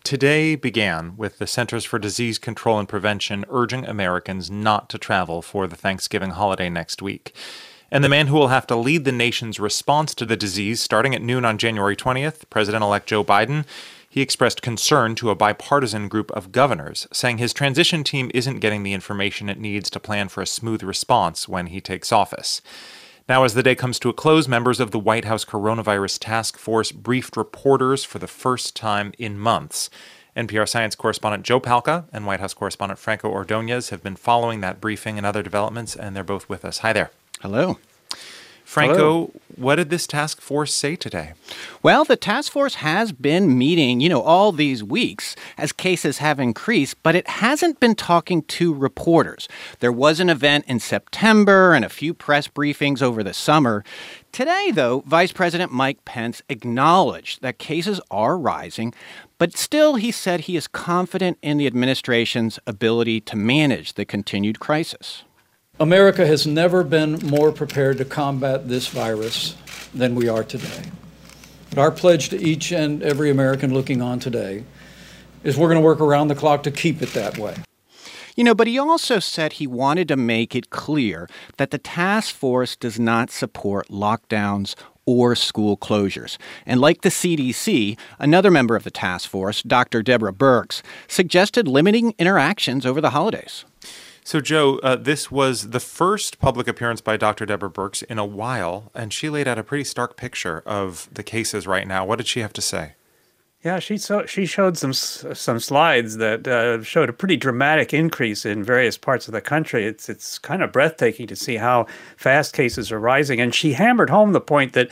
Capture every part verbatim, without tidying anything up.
Today began with the Centers for Disease Control and Prevention urging Americans not to travel for the Thanksgiving holiday next week. And the man who will have to lead the nation's response to the disease starting at noon on January twentieth, President-elect Joe Biden, he expressed concern to a bipartisan group of governors, saying his transition team isn't getting the information it needs to plan for a smooth response when he takes office. Now, as the day comes to a close, members of the White House Coronavirus Task Force briefed reporters for the first time in months. N P R science correspondent Joe Palca and White House correspondent Franco Ordonez have been following that briefing and other developments, and they're both with us. Hi there. Hello. Franco, Hello. What did this task force say today? Well, the task force has been meeting, you know, all these weeks as cases have increased, but it hasn't been talking to reporters. There was an event in September and a few press briefings over the summer. Today, though, Vice President Mike Pence acknowledged that cases are rising, but still he said he is confident in the administration's ability to manage the continued crisis. America has never been more prepared to combat this virus than we are today. But our pledge to each and every American looking on today is we're going to work around the clock to keep it that way. You know, but he also said he wanted to make it clear that the task force does not support lockdowns or school closures. And like the C D C, another member of the task force, Doctor Deborah Birx, suggested limiting interactions over the holidays. So, Joe, uh, this was the first public appearance by Doctor Deborah Birx in a while, and she laid out a pretty stark picture of the cases right now. What did she have to say? Yeah, she so, she showed some some slides that uh, showed a pretty dramatic increase in various parts of the country. It's it's kind of breathtaking to see how fast cases are rising, and she hammered home the point that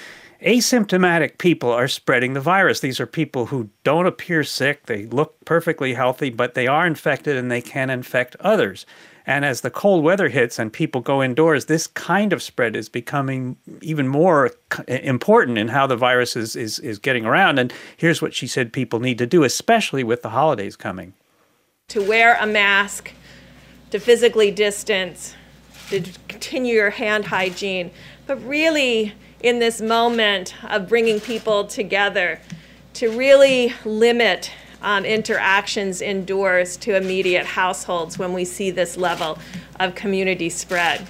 asymptomatic people are spreading the virus. These are people who don't appear sick. They look perfectly healthy, but they are infected and they can infect others. And as the cold weather hits and people go indoors, this kind of spread is becoming even more important in how the virus is, is, is getting around. And here's what she said people need to do, especially with the holidays coming. To wear a mask, to physically distance, to continue your hand hygiene, but really in this moment of bringing people together, to really limit um, interactions indoors to immediate households when we see this level of community spread.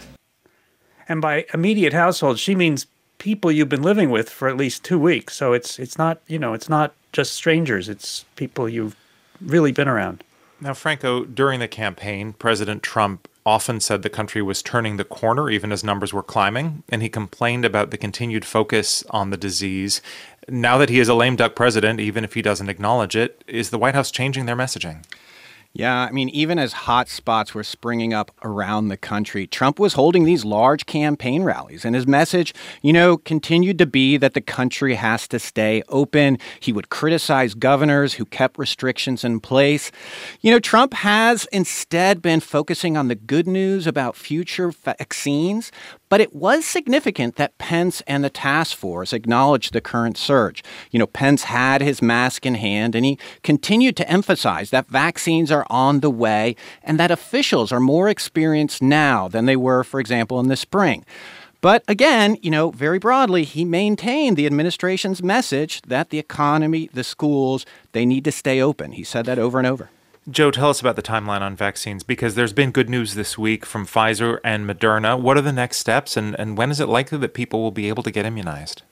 And by immediate households, she means people you've been living with for at least two weeks. So it's it's not, you know, it's not just strangers. It's people you've really been around. Now, Franco, during the campaign, President Trump often said the country was turning the corner even as numbers were climbing, and he complained about the continued focus on the disease. Now that he is a lame duck president, even if he doesn't acknowledge it, is the White House changing their messaging? Yeah, I mean, even as hot spots were springing up around the country, Trump was holding these large campaign rallies. And his message, you know, continued to be that the country has to stay open. He would criticize governors who kept restrictions in place. You know, Trump has instead been focusing on the good news about future vaccines. But it was significant that Pence and the task force acknowledged the current surge. You know, Pence had his mask in hand, and he continued to emphasize that vaccines are on the way and that officials are more experienced now than they were, for example, in the spring. But again, you know, very broadly, he maintained the administration's message that the economy, the schools, they need to stay open. He said that over and over. Joe, tell us about the timeline on vaccines, because there's been good news this week from Pfizer and Moderna. What are the next steps, and, and when is it likely that people will be able to get immunized?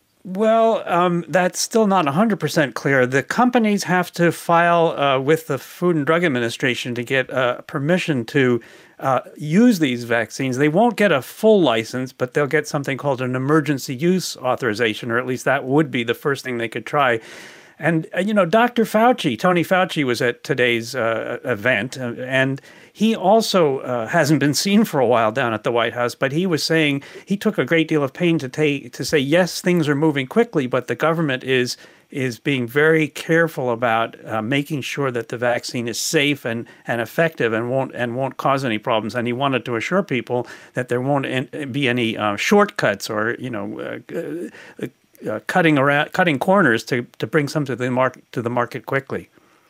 Well, um, that's still not one hundred percent clear. The companies have to file uh, with the Food and Drug Administration to get uh, permission to uh, use these vaccines. They won't get a full license, but they'll get something called an emergency use authorization, or at least that would be the first thing they could try. And, uh, you know, Doctor Fauci, Tony Fauci was at today's uh, event, uh, and he also uh, hasn't been seen for a while down at the White House, but he was saying he took a great deal of pain to take to say, yes, things are moving quickly, but the government is is being very careful about uh, making sure that the vaccine is safe and, and effective and won't and won't cause any problems. And he wanted to assure people that there won't in, be any uh, shortcuts or, you know, uh, uh, Uh, cutting around, cutting corners to, to bring some to the market to the market quickly.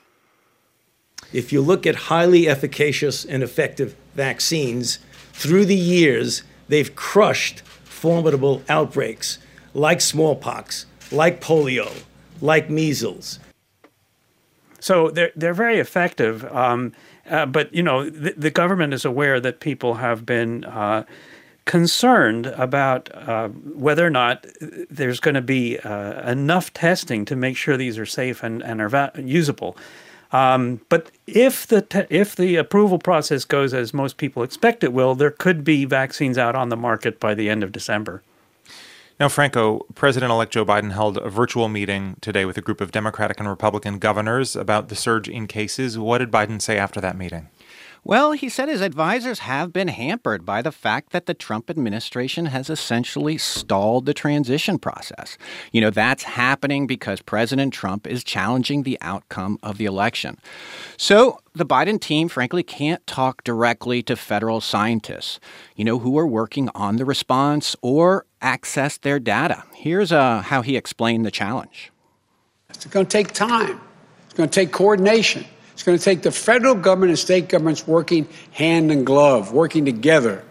If you look at highly efficacious and effective vaccines, through the years, they've crushed formidable outbreaks like smallpox, like polio, like measles. so they're they're very effective. Um, uh, but you know, the, the government is aware that people have been uh, concerned about uh, whether or not there's going to be uh, enough testing to make sure these are safe and and are va- usable. Um, but if the te- if the approval process goes as most people expect it will, there could be vaccines out on the market by the end of December. Now, Franco, President-elect Joe Biden held a virtual meeting today with a group of Democratic and Republican governors about the surge in cases. What did Biden say after that meeting? Well, he said his advisors have been hampered by the fact that the Trump administration has essentially stalled the transition process. You know, that's happening because President Trump is challenging the outcome of the election. So the Biden team, frankly, can't talk directly to federal scientists, you know, who are working on the response or access their data. Here's uh, how he explained the challenge. It's going to take time. It's going to take coordination. It's going to take the federal government and state governments working hand in glove, working together.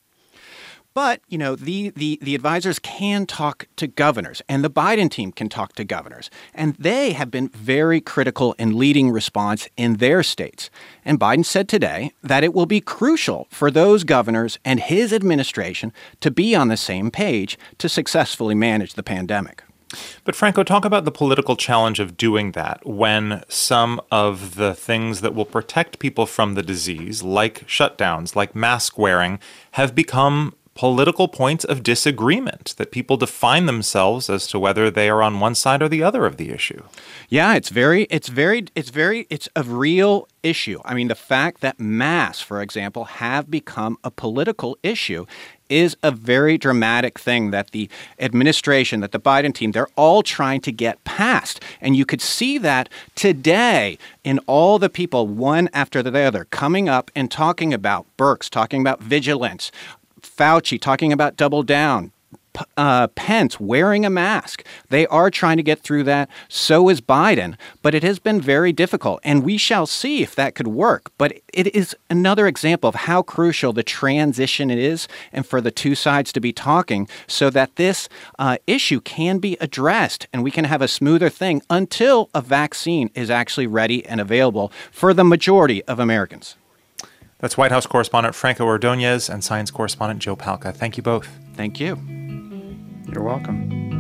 But, you know, the, the, the advisors can talk to governors, and the Biden team can talk to governors. And they have been very critical in leading response in their states. And Biden said today that it will be crucial for those governors and his administration to be on the same page to successfully manage the pandemic. But Franco, talk about the political challenge of doing that when some of the things that will protect people from the disease, like shutdowns, like mask wearing, have become political points of disagreement, that people define themselves as to whether they are on one side or the other of the issue. Yeah, it's very, it's very, it's very, it's a real issue. I mean, the fact that masks, for example, have become a political issue is a very dramatic thing that the administration, that the Biden team, they're all trying to get past. And you could see that today in all the people, one after the other, coming up and talking about Birx, talking about vigilance, Fauci talking about double down, uh, Pence wearing a mask. They are trying to get through that. So is Biden. But it has been very difficult. And we shall see if that could work. But it is another example of how crucial the transition is and for the two sides to be talking so that this uh, issue can be addressed and we can have a smoother thing until a vaccine is actually ready and available for the majority of Americans. That's White House correspondent Franco Ordonez and science correspondent Joe Palca. Thank you both. Thank you. You're welcome.